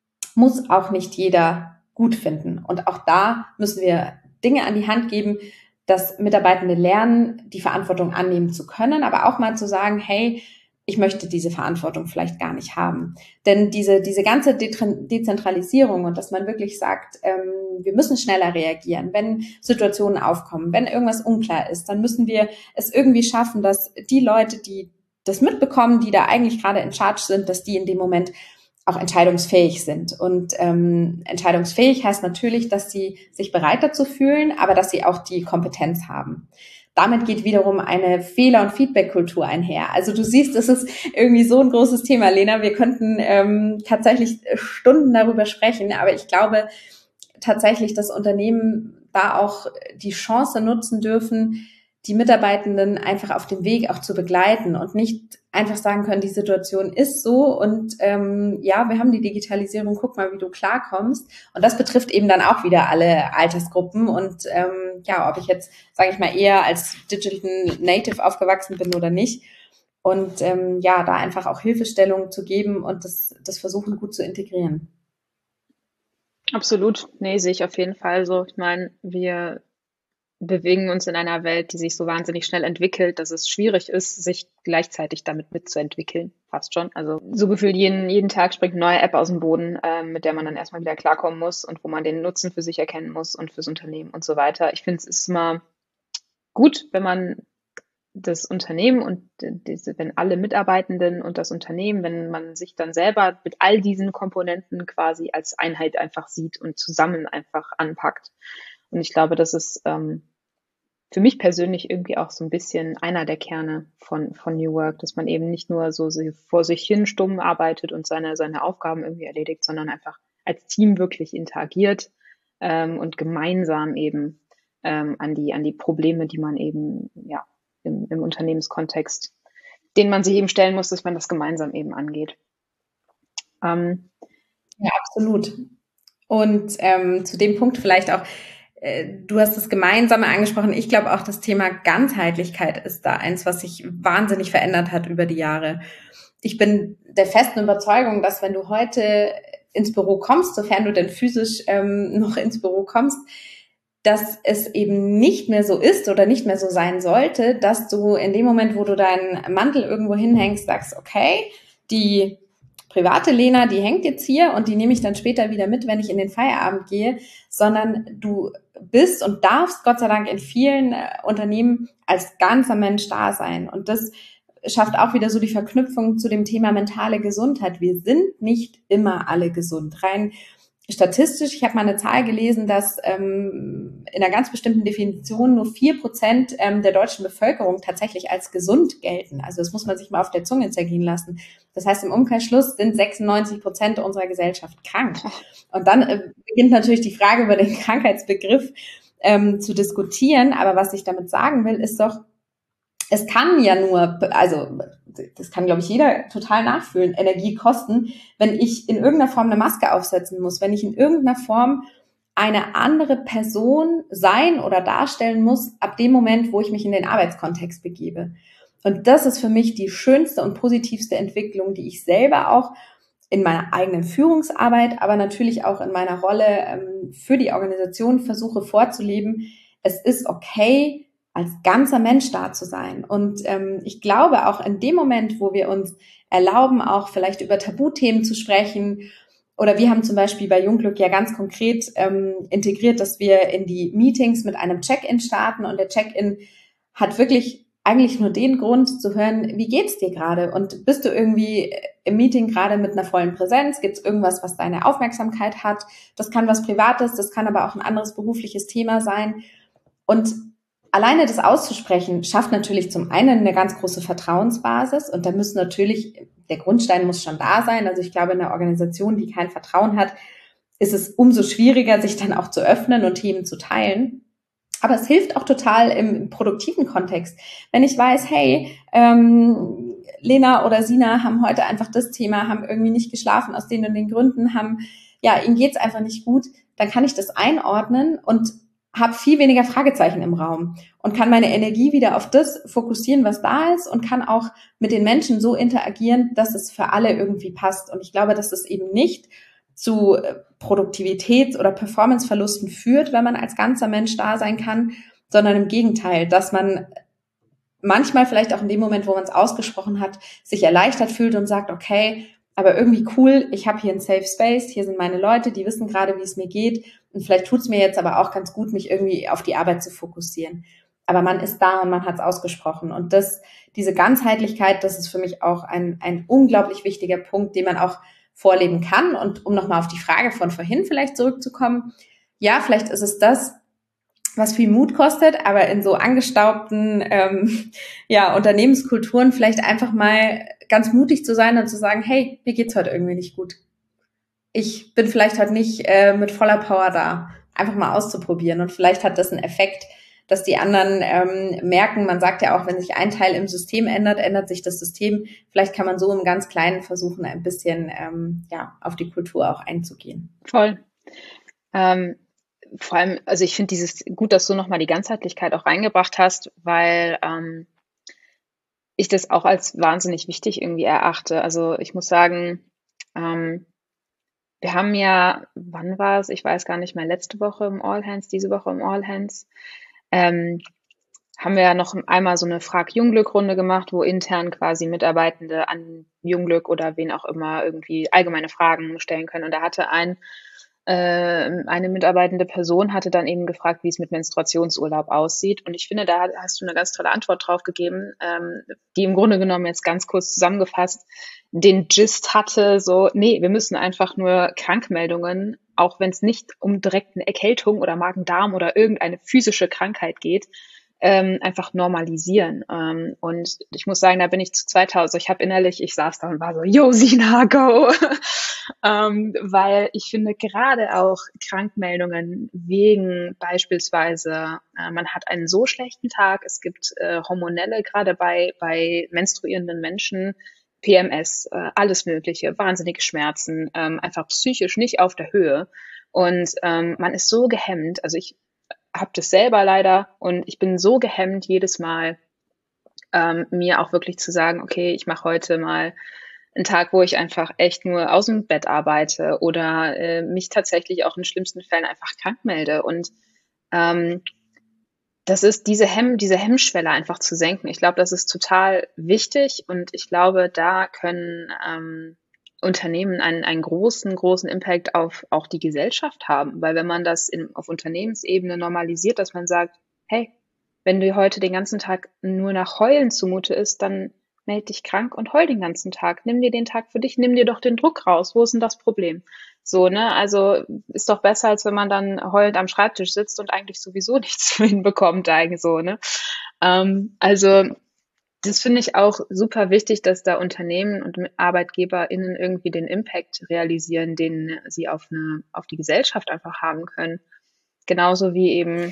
[SPEAKER 1] muss auch nicht jeder gut finden. Und auch da müssen wir Dinge an die Hand geben, dass Mitarbeitende lernen, die Verantwortung annehmen zu können, aber auch mal zu sagen, hey, ich möchte diese Verantwortung vielleicht gar nicht haben. Denn diese, diese ganze De- Dezentralisierung und dass man wirklich sagt, ähm, wir müssen schneller reagieren, wenn Situationen aufkommen, wenn irgendwas unklar ist, dann müssen wir es irgendwie schaffen, dass die Leute, die das mitbekommen, die da eigentlich gerade in Charge sind, dass die in dem Moment auch entscheidungsfähig sind. Und ähm, entscheidungsfähig heißt natürlich, dass sie sich bereit dazu fühlen, aber dass sie auch die Kompetenz haben. Damit geht wiederum eine Fehler- und Feedback-Kultur einher. Also du siehst, es ist irgendwie so ein großes Thema, Lena. Wir könnten ähm, tatsächlich Stunden darüber sprechen, aber ich glaube tatsächlich, dass Unternehmen da auch die Chance nutzen dürfen, die Mitarbeitenden einfach auf dem Weg auch zu begleiten und nicht einfach sagen können, die Situation ist so und ähm, ja, wir haben die Digitalisierung, guck mal, wie du klarkommst. Und das betrifft eben dann auch wieder alle Altersgruppen und ähm, ja, ob ich jetzt, sage ich mal, eher als Digital Native aufgewachsen bin oder nicht. Und ähm, ja, da einfach auch Hilfestellung zu geben und das, das versuchen gut zu integrieren.
[SPEAKER 3] Absolut. Nee, sehe ich auf jeden Fall so. Ich meine, wir bewegen uns in einer Welt, die sich so wahnsinnig schnell entwickelt, dass es schwierig ist, sich gleichzeitig damit mitzuentwickeln. Fast schon. Also so gefühlt jeden, jeden Tag springt eine neue App aus dem Boden, äh, mit der man dann erstmal wieder klarkommen muss und wo man den Nutzen für sich erkennen muss und fürs Unternehmen und so weiter. Ich finde, es ist immer gut, wenn man das Unternehmen und diese, wenn alle Mitarbeitenden und das Unternehmen, wenn man sich dann selber mit all diesen Komponenten quasi als Einheit einfach sieht und zusammen einfach anpackt. Und ich glaube, das ist ähm, für mich persönlich irgendwie auch so ein bisschen einer der Kerne von, von New Work, dass man eben nicht nur so vor sich hin stumm arbeitet und seine, seine Aufgaben irgendwie erledigt, sondern einfach als Team wirklich interagiert ähm, und gemeinsam eben ähm, an die, an die Probleme, die man eben, ja, im, im Unternehmenskontext, denen man sich eben stellen muss, dass man das gemeinsam eben angeht.
[SPEAKER 1] Ähm, ja, absolut. Und ähm, zu dem Punkt vielleicht auch, du hast das Gemeinsame angesprochen. Ich glaube auch, das Thema Ganzheitlichkeit ist da eins, was sich wahnsinnig verändert hat über die Jahre. Ich bin der festen Überzeugung, dass wenn du heute ins Büro kommst, sofern du denn physisch ähm, noch ins Büro kommst, dass es eben nicht mehr so ist oder nicht mehr so sein sollte, dass du in dem Moment, wo du deinen Mantel irgendwo hinhängst, sagst, okay, die private Lena, die hängt jetzt hier und die nehme ich dann später wieder mit, wenn ich in den Feierabend gehe, sondern du bist und darfst Gott sei Dank in vielen äh, Unternehmen als ganzer Mensch da sein. Und das schafft auch wieder so die Verknüpfung zu dem Thema mentale Gesundheit. Wir sind nicht immer alle gesund. Rein statistisch, ich habe mal eine Zahl gelesen, dass ähm, in einer ganz bestimmten Definition nur vier Prozent ähm, der deutschen Bevölkerung tatsächlich als gesund gelten. Also das muss man sich mal auf der Zunge zergehen lassen. Das heißt, im Umkehrschluss sind sechsundneunzig Prozent unserer Gesellschaft krank. Und dann äh, beginnt natürlich die Frage über den Krankheitsbegriff ähm, zu diskutieren. Aber was ich damit sagen will, ist doch, es kann ja nur, also das kann, glaube ich, jeder total nachfühlen, Energie kosten, wenn ich in irgendeiner Form eine Maske aufsetzen muss, wenn ich in irgendeiner Form eine andere Person sein oder darstellen muss, ab dem Moment, wo ich mich in den Arbeitskontext begebe. Und das ist für mich die schönste und positivste Entwicklung, die ich selber auch in meiner eigenen Führungsarbeit, aber natürlich auch in meiner Rolle ähm, für die Organisation versuche vorzuleben, es ist okay, als ganzer Mensch da zu sein. Und ähm, ich glaube auch in dem Moment, wo wir uns erlauben, auch vielleicht über Tabuthemen zu sprechen, oder wir haben zum Beispiel bei Jungglück ja ganz konkret ähm, integriert, dass wir in die Meetings mit einem Check-in starten, und der Check-in hat wirklich eigentlich nur den Grund zu hören, wie geht's dir gerade? Und bist du irgendwie im Meeting gerade mit einer vollen Präsenz? Gibt's irgendwas, was deine Aufmerksamkeit hat? Das kann was Privates, das kann aber auch ein anderes berufliches Thema sein. Und alleine das auszusprechen, schafft natürlich zum einen eine ganz große Vertrauensbasis, und da müssen natürlich, der Grundstein muss schon da sein. Also ich glaube, in einer Organisation, die kein Vertrauen hat, ist es umso schwieriger, sich dann auch zu öffnen und Themen zu teilen. Aber es hilft auch total im produktiven Kontext. Wenn ich weiß, hey, ähm, Lena oder Sina haben heute einfach das Thema, haben irgendwie nicht geschlafen aus den und den Gründen, haben, ja, ihnen geht's einfach nicht gut, dann kann ich das einordnen und habe viel weniger Fragezeichen im Raum und kann meine Energie wieder auf das fokussieren, was da ist, und kann auch mit den Menschen so interagieren, dass es für alle irgendwie passt. Und ich glaube, dass es eben nicht zu Produktivitäts- oder Performanceverlusten führt, wenn man als ganzer Mensch da sein kann, sondern im Gegenteil, dass man manchmal vielleicht auch in dem Moment, wo man es ausgesprochen hat, sich erleichtert fühlt und sagt, okay, aber irgendwie cool, ich habe hier einen Safe Space, hier sind meine Leute, die wissen gerade, wie es mir geht, und vielleicht tut es mir jetzt aber auch ganz gut, mich irgendwie auf die Arbeit zu fokussieren. Aber man ist da und man hat es ausgesprochen, und das, diese Ganzheitlichkeit, das ist für mich auch ein, ein unglaublich wichtiger Punkt, den man auch vorleben kann. Und um nochmal auf die Frage von vorhin vielleicht zurückzukommen, ja, vielleicht ist es das, was viel Mut kostet, aber in so angestaubten ähm, ja, Unternehmenskulturen vielleicht einfach mal ganz mutig zu sein und zu sagen, hey, mir geht's heute irgendwie nicht gut. Ich bin vielleicht heute nicht äh, mit voller Power da. Einfach mal auszuprobieren, und vielleicht hat das einen Effekt, dass die anderen ähm, merken, man sagt ja auch, wenn sich ein Teil im System ändert, ändert sich das System. Vielleicht kann man so im ganz Kleinen versuchen, ein bisschen ähm, ja, auf die Kultur auch einzugehen.
[SPEAKER 3] Voll. Ähm, vor allem, also ich finde dieses gut, dass du nochmal die Ganzheitlichkeit auch reingebracht hast, weil ähm, ich das auch als wahnsinnig wichtig irgendwie erachte. Also ich muss sagen, ähm, wir haben ja, wann war es? Ich weiß gar nicht mehr, letzte Woche im All Hands, diese Woche im All Hands, ähm, haben wir ja noch einmal so eine Frag-Jungglück-Runde gemacht, wo intern quasi Mitarbeitende an Jungglück oder wen auch immer irgendwie allgemeine Fragen stellen können. Und da hatte ein äh, eine mitarbeitende Person hatte dann eben gefragt, wie es mit Menstruationsurlaub aussieht. Und ich finde, da hast du eine ganz tolle Antwort drauf gegeben, ähm, die im Grunde genommen jetzt ganz kurz zusammengefasst den Gist hatte, so, nee, wir müssen einfach nur Krankmeldungen, auch wenn es nicht um direkt eine Erkältung oder Magen-Darm oder irgendeine physische Krankheit geht, ähm, einfach normalisieren. Ähm, und ich muss sagen, da bin ich zu zweitausend, also ich habe innerlich, ich saß da und war so, yo, Sina, go! ähm, weil ich finde, gerade auch Krankmeldungen wegen beispielsweise, äh, man hat einen so schlechten Tag, es gibt äh, hormonelle, gerade bei, bei menstruierenden Menschen, P M S, äh, alles Mögliche, wahnsinnige Schmerzen, ähm, einfach psychisch nicht auf der Höhe. Und ähm, man ist so gehemmt, also ich habe das selber leider, und ich bin so gehemmt jedes Mal, ähm, mir auch wirklich zu sagen, okay, ich mache heute mal einen Tag, wo ich einfach echt nur aus dem Bett arbeite oder äh, mich tatsächlich auch in schlimmsten Fällen einfach krank melde. Und ähm, das ist diese Hemm, diese Hemmschwelle einfach zu senken. Ich glaube, das ist total wichtig, und ich glaube, da können ähm, Unternehmen einen, einen großen, großen Impact auf auch die Gesellschaft haben. Weil wenn man das in, auf Unternehmensebene normalisiert, dass man sagt, hey, wenn dir heute den ganzen Tag nur nach Heulen zumute ist, dann melde dich krank und heul den ganzen Tag. Nimm dir den Tag für dich, nimm dir doch den Druck raus. Wo ist denn das Problem? So, ne, also ist doch besser, als wenn man dann heulend am Schreibtisch sitzt und eigentlich sowieso nichts hinbekommt, eigentlich so, ne. Ähm, also das finde ich auch super wichtig, dass da Unternehmen und ArbeitgeberInnen irgendwie den Impact realisieren, den sie auf eine, auf die Gesellschaft einfach haben können. Genauso wie eben,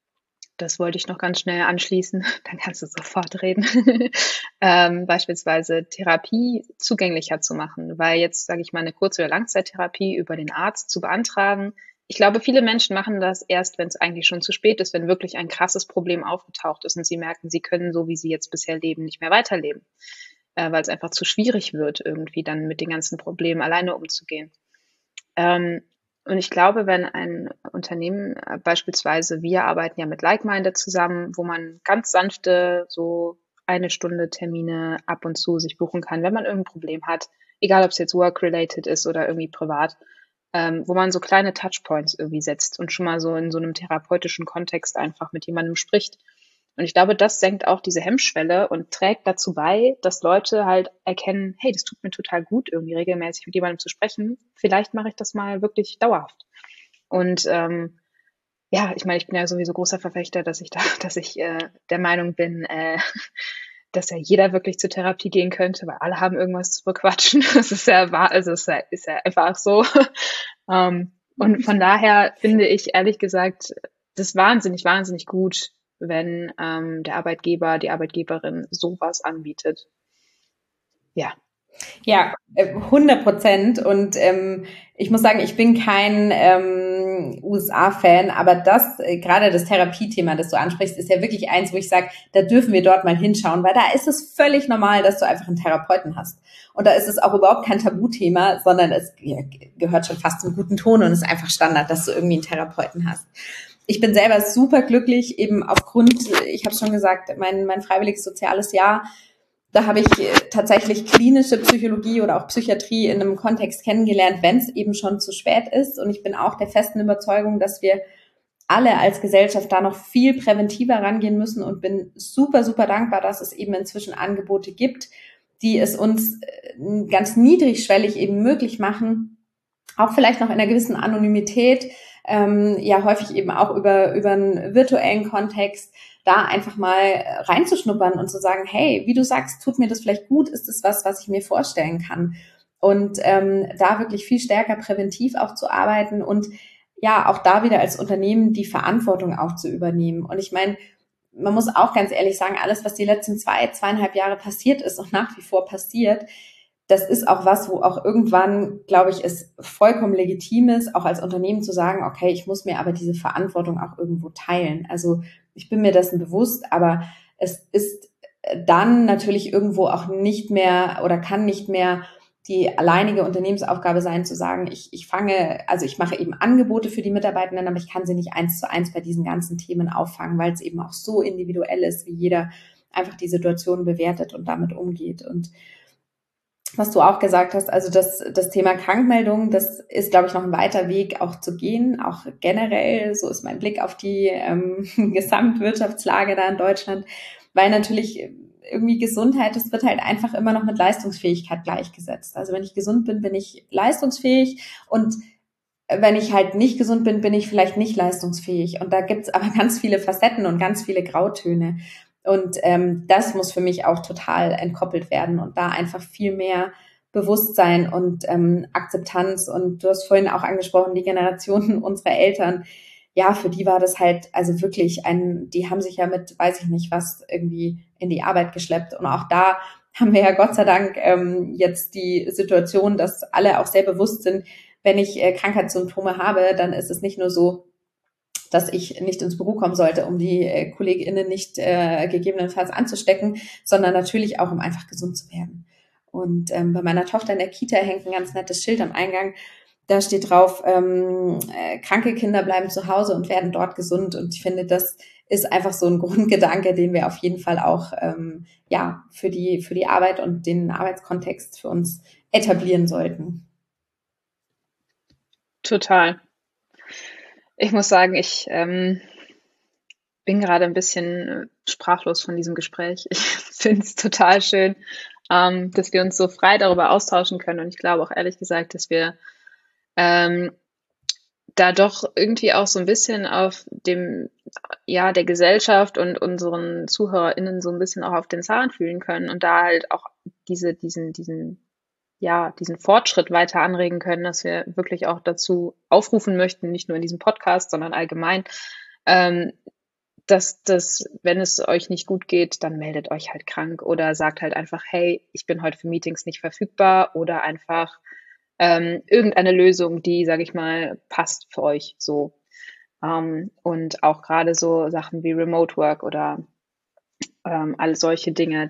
[SPEAKER 3] das wollte ich noch ganz schnell anschließen, dann kannst du sofort reden, ähm, beispielsweise Therapie zugänglicher zu machen, weil jetzt, sage ich mal, eine Kurz- oder Langzeittherapie über den Arzt zu beantragen, ich glaube, viele Menschen machen das erst, wenn es eigentlich schon zu spät ist, wenn wirklich ein krasses Problem aufgetaucht ist und sie merken, sie können so, wie sie jetzt bisher leben, nicht mehr weiterleben. äh, weil es einfach zu schwierig wird, irgendwie dann mit den ganzen Problemen alleine umzugehen. Ähm, und ich glaube, wenn ein Unternehmen, äh, beispielsweise, wir arbeiten ja mit Like-Minded zusammen, wo man ganz sanfte, so eine Stunde Termine ab und zu sich buchen kann, wenn man irgendein Problem hat, egal ob es jetzt work-related ist oder irgendwie privat, ähm, wo man so kleine Touchpoints irgendwie setzt und schon mal so in so einem therapeutischen Kontext einfach mit jemandem spricht. Und ich glaube, das senkt auch diese Hemmschwelle und trägt dazu bei, dass Leute halt erkennen, hey, das tut mir total gut, irgendwie regelmäßig mit jemandem zu sprechen. Vielleicht mache ich das mal wirklich dauerhaft. Und ähm, ja, ich meine, ich bin ja sowieso großer Verfechter, dass ich da, dass ich äh, der Meinung bin, äh, dass ja jeder wirklich zur Therapie gehen könnte, weil alle haben irgendwas zu bequatschen. Das ist ja wahr, also es ist ja, ist ja einfach so. um, und von daher finde ich ehrlich gesagt, das wahnsinnig, wahnsinnig gut, wenn ähm, der Arbeitgeber, die Arbeitgeberin sowas anbietet. Ja.
[SPEAKER 1] Ja, hundert Prozent. Und ähm, ich muss sagen, ich bin kein ähm, U S A-Fan, aber das, äh, gerade das Therapiethema, das du ansprichst, ist ja wirklich eins, wo ich sage, da dürfen wir dort mal hinschauen, weil da ist es völlig normal, dass du einfach einen Therapeuten hast. Und da ist es auch überhaupt kein Tabuthema, sondern es ja, gehört schon fast zum guten Ton und ist einfach Standard, dass du irgendwie einen Therapeuten hast. Ich bin selber super glücklich, eben aufgrund, ich habe schon gesagt, mein, mein freiwilliges soziales Jahr. Da habe ich tatsächlich klinische Psychologie oder auch Psychiatrie in einem Kontext kennengelernt, wenn es eben schon zu spät ist. Und ich bin auch der festen Überzeugung, dass wir alle als Gesellschaft da noch viel präventiver rangehen müssen und bin super, super dankbar, dass es eben inzwischen Angebote gibt, die es uns ganz niedrigschwellig eben möglich machen, auch vielleicht noch in einer gewissen Anonymität, ähm, ja häufig eben auch über, über einen virtuellen Kontext, da einfach mal reinzuschnuppern und zu sagen, hey, wie du sagst, tut mir das vielleicht gut, ist das was, was ich mir vorstellen kann? Und ähm, da wirklich viel stärker präventiv auch zu arbeiten und ja, auch da wieder als Unternehmen die Verantwortung auch zu übernehmen. Und ich meine, man muss auch ganz ehrlich sagen, alles, was die letzten zwei, zweieinhalb Jahre passiert ist und nach wie vor passiert, das ist auch was, wo auch irgendwann, glaube ich, es vollkommen legitim ist, auch als Unternehmen zu sagen, okay, ich muss mir aber diese Verantwortung auch irgendwo teilen. Also ich bin mir dessen bewusst, aber es ist dann natürlich irgendwo auch nicht mehr oder kann nicht mehr die alleinige Unternehmensaufgabe sein, zu sagen, ich, ich fange, also ich mache eben Angebote für die Mitarbeitenden, aber ich kann sie nicht eins zu eins bei diesen ganzen Themen auffangen, weil es eben auch so individuell ist, wie jeder einfach die Situation bewertet und damit umgeht. Und was du auch gesagt hast, also das, das Thema Krankmeldung, das ist, glaube ich, noch ein weiter Weg auch zu gehen, auch generell, so ist mein Blick auf die ähm, Gesamtwirtschaftslage da in Deutschland, weil natürlich irgendwie Gesundheit, das wird halt einfach immer noch mit Leistungsfähigkeit gleichgesetzt. Also wenn ich gesund bin, bin ich leistungsfähig und wenn ich halt nicht gesund bin, bin ich vielleicht nicht leistungsfähig. Und da gibt's aber ganz viele Facetten und ganz viele Grautöne. Und ähm, das muss für mich auch total entkoppelt werden und da einfach viel mehr Bewusstsein und ähm, Akzeptanz. Und du hast vorhin auch angesprochen, die Generationen unserer Eltern, ja, für die war das halt also wirklich ein, die haben sich ja mit, weiß ich nicht was, irgendwie in die Arbeit geschleppt. Und auch da haben wir ja Gott sei Dank ähm, jetzt die Situation, dass alle auch sehr bewusst sind, wenn ich äh, Krankheitssymptome habe, dann ist es nicht nur so, dass ich nicht ins Büro kommen sollte, um die äh, KollegInnen nicht äh, gegebenenfalls anzustecken, sondern natürlich auch, um einfach gesund zu werden. Und ähm, bei meiner Tochter in der Kita hängt ein ganz nettes Schild am Eingang. Da steht drauf, ähm, äh, kranke Kinder bleiben zu Hause und werden dort gesund. Und ich finde, das ist einfach so ein Grundgedanke, den wir auf jeden Fall auch ähm, ja für die für die Arbeit und den Arbeitskontext für uns etablieren sollten.
[SPEAKER 3] Total. Ich muss sagen, ich ähm, bin gerade ein bisschen sprachlos von diesem Gespräch. Ich finde es total schön, ähm, dass wir uns so frei darüber austauschen können. Und ich glaube auch ehrlich gesagt, dass wir ähm, da doch irgendwie auch so ein bisschen auf dem, ja, der Gesellschaft und unseren ZuhörerInnen so ein bisschen auch auf den Zahn fühlen können und da halt auch diese, diesen, diesen, ja, diesen Fortschritt weiter anregen können, dass wir wirklich auch dazu aufrufen möchten, nicht nur in diesem Podcast, sondern allgemein, ähm, dass das, wenn es euch nicht gut geht, dann meldet euch halt krank oder sagt halt einfach, hey, ich bin heute für Meetings nicht verfügbar oder einfach ähm, irgendeine Lösung, die, sage ich mal, passt für euch so. Ähm, und auch gerade so Sachen wie Remote Work oder ähm, all solche Dinge, das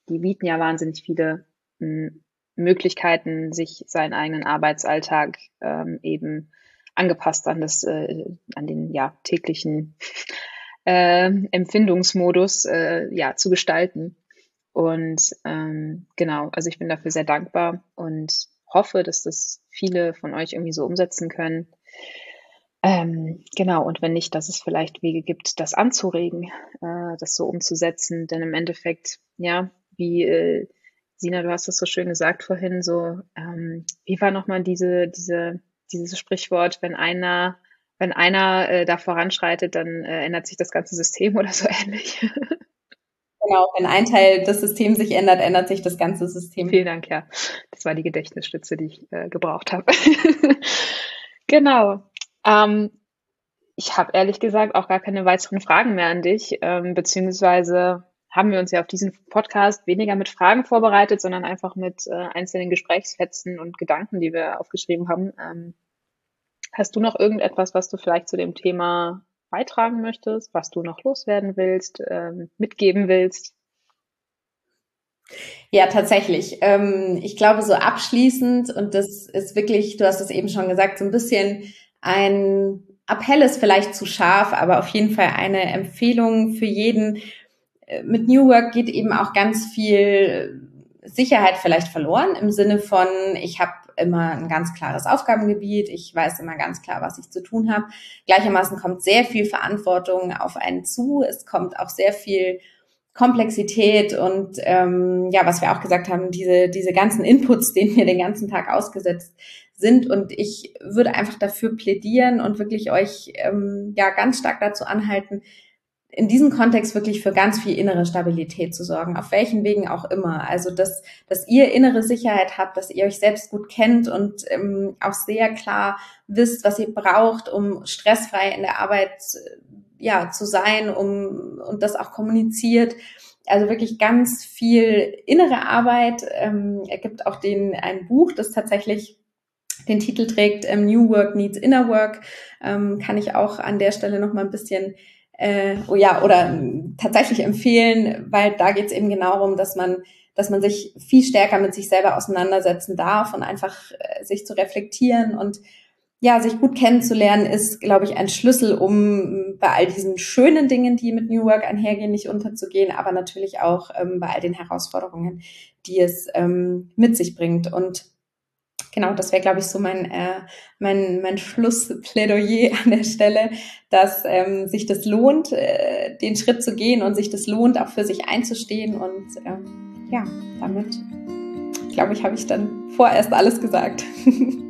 [SPEAKER 3] die bieten ja wahnsinnig viele m, Möglichkeiten, sich seinen eigenen Arbeitsalltag ähm, eben angepasst an das, äh, an den ja täglichen äh, Empfindungsmodus äh, ja zu gestalten. Und ähm, genau, also ich bin dafür sehr dankbar und hoffe, dass das viele von euch irgendwie so umsetzen können. Ähm, genau, und wenn nicht, dass es vielleicht Wege gibt, das anzuregen, äh, das so umzusetzen. Denn im Endeffekt, ja, wie äh, Sina, du hast das so schön gesagt vorhin, so, ähm, wie war nochmal diese, diese, dieses Sprichwort, wenn einer, wenn einer äh, da voranschreitet, dann äh, ändert sich das ganze System oder so ähnlich.
[SPEAKER 1] Genau, wenn ein Teil des Systems sich ändert, ändert sich das ganze System.
[SPEAKER 3] Vielen Dank, ja. Das war die Gedächtnisstütze, die ich äh, gebraucht habe. Genau. Ähm, ich habe ehrlich gesagt auch gar keine weiteren Fragen mehr an dich, ähm, beziehungsweise haben wir uns ja auf diesen Podcast weniger mit Fragen vorbereitet, sondern einfach mit äh, einzelnen Gesprächsfetzen und Gedanken, die wir aufgeschrieben haben. Ähm, hast du noch irgendetwas, was du vielleicht zu dem Thema beitragen möchtest, was du noch loswerden willst, ähm, mitgeben willst?
[SPEAKER 1] Ja, tatsächlich. Ähm, ich glaube, so abschließend, und das ist wirklich, du hast es eben schon gesagt, so ein bisschen ein Appell ist vielleicht zu scharf, aber auf jeden Fall eine Empfehlung für jeden. Mit New Work geht eben auch ganz viel Sicherheit vielleicht verloren, im Sinne von, ich habe immer ein ganz klares Aufgabengebiet, ich weiß immer ganz klar, was ich zu tun habe. Gleichermaßen kommt sehr viel Verantwortung auf einen zu, es kommt auch sehr viel Komplexität und ähm, ja, was wir auch gesagt haben, diese diese ganzen Inputs, denen wir den ganzen Tag ausgesetzt sind. Und ich würde einfach dafür plädieren und wirklich euch ähm, ja ganz stark dazu anhalten, in diesem Kontext wirklich für ganz viel innere Stabilität zu sorgen, auf welchen Wegen auch immer. Also, dass, dass ihr innere Sicherheit habt, dass ihr euch selbst gut kennt und ähm, auch sehr klar wisst, was ihr braucht, um stressfrei in der Arbeit ja, zu sein, um, und das auch kommuniziert. Also wirklich ganz viel innere Arbeit. Ähm, er gibt auch den, ein Buch, das tatsächlich den Titel trägt, ähm, New Work Needs Inner Work. Ähm, kann ich auch an der Stelle noch mal ein bisschen Äh, oh ja, oder ähm, tatsächlich empfehlen, weil da geht es eben genau darum, dass man, dass man sich viel stärker mit sich selber auseinandersetzen darf und einfach äh, sich zu reflektieren und ja, sich gut kennenzulernen, ist, glaube ich, ein Schlüssel, um bei all diesen schönen Dingen, die mit New Work einhergehen, nicht unterzugehen, aber natürlich auch ähm, bei all den Herausforderungen, die es ähm, mit sich bringt. Und genau, das wäre, glaube ich, so mein, äh, mein, mein Schlussplädoyer an der Stelle, dass ähm, sich das lohnt, äh, den Schritt zu gehen und sich das lohnt, auch für sich einzustehen. Und ähm, ja, damit, glaube ich, habe ich dann vorerst alles gesagt.